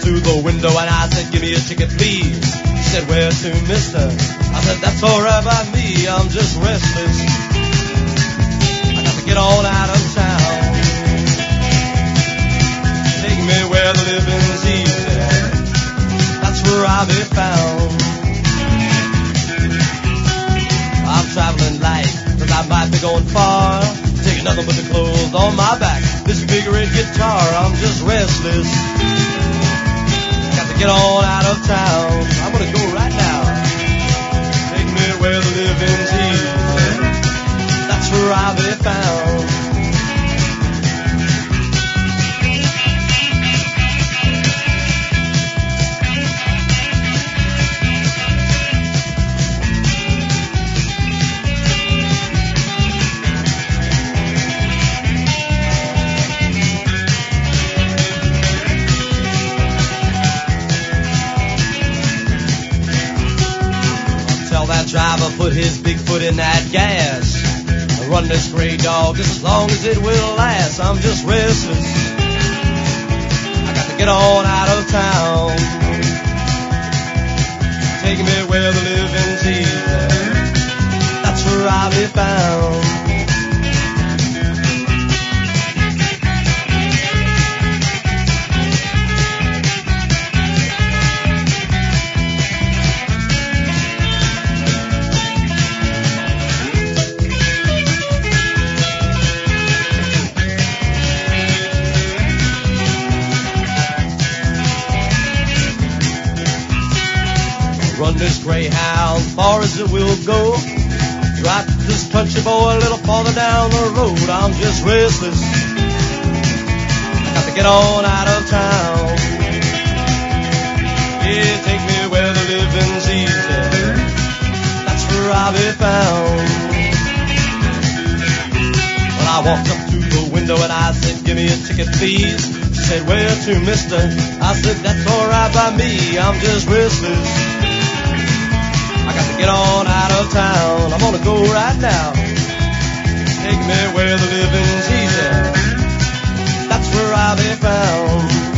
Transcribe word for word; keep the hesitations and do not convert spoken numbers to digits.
to the window and I said, give me a ticket, please. She said, where to, mister? I said, that's alright by me, I'm just restless. I got to get on out of town. Take me where the living's easy. That's where I'll be found. I'm traveling light, cause I might be going far. Taking nothing but the clothes on my back. This big red guitar, I'm just restless. Got to get on out of town. I'm gonna go right now. Take me where the living's easy. That's where I'll be found. Driver put his big foot in that gas. I run this gray dog just as long as it will last. I'm just restless. I got to get on out of town. Take me where the living's easy. That's where I'll be found. Run this greyhound far as it will go. Drive this country boy a little farther down the road. I'm just restless. I got to get on out of town. Yeah, take me where the living's easy. That's where I'll be found. Well, I walked up to the window and I said, give me a ticket, please. She said, where to, mister? I said, that's alright by me. I'm just restless. I got to get on out of town. I'm gonna go right now. Take me where the living's easy. That's where I'll be found.